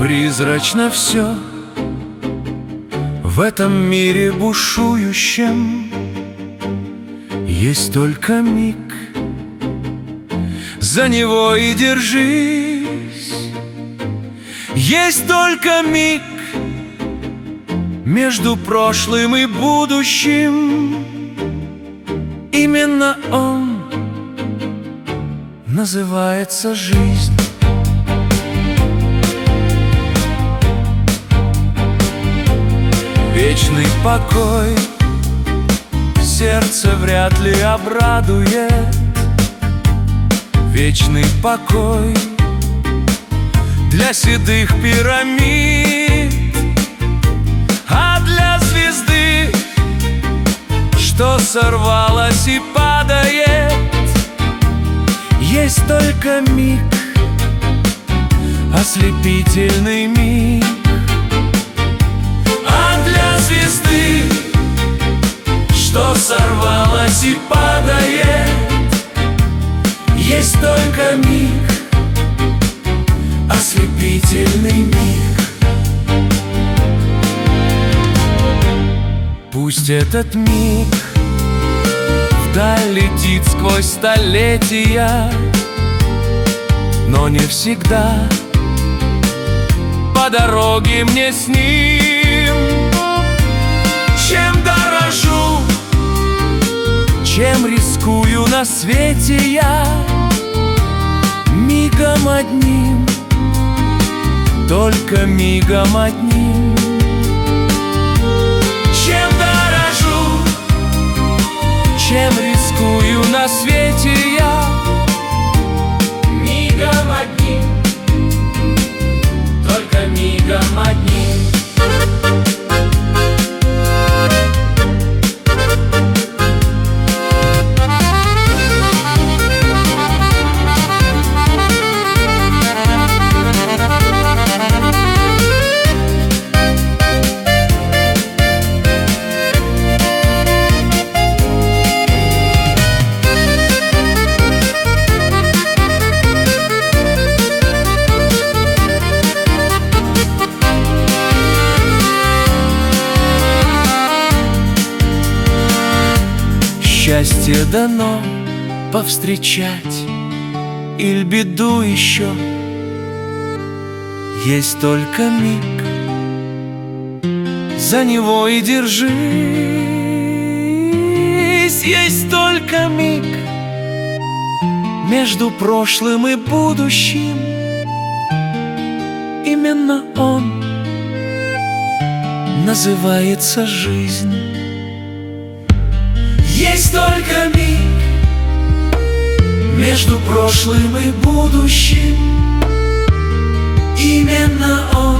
Призрачно все в этом мире бушующем. Есть только миг, за него и держись. Есть только миг между прошлым и будущим. Именно он называется жизнь. Вечный покой сердце вряд ли обрадует. Вечный покой для седых пирамид, а для звезды, что сорвалась и падает, есть только миг, ослепительный миг. А для звезды, что сорвалась и падает, есть только миг, ослепительный миг. Пусть этот миг вдаль летит сквозь столетия, но не всегда по дороге мне с ним. Чем дорожу, чем рискую на свете я, мигом одним, только мигом одним. Чем дорожу, чем рискую на свете я, мигом одним, только мигом одним. Счастье дано повстречать или беду еще. Есть только миг, за него и держись. Есть только миг между прошлым и будущим. Именно он называется жизнь. Есть только миг между прошлым и будущим. Именно он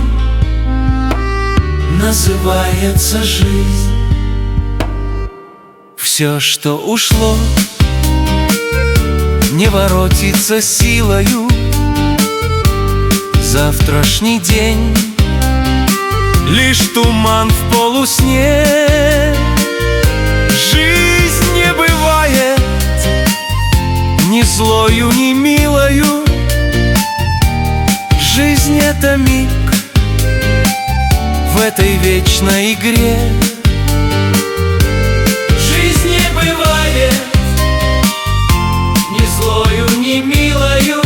называется жизнь. Все, что ушло, не воротится силою. Завтрашний день — лишь туман в полусне. Жизнь не бывает ни злою, ни милою. Жизнь — это миг в этой вечной игре. Жизнь не бывает ни злою, ни милою.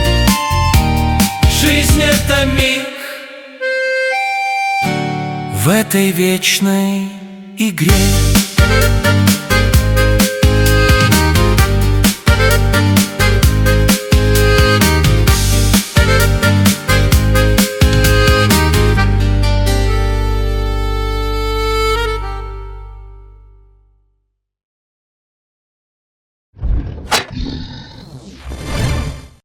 Жизнь — это миг в этой вечной игре.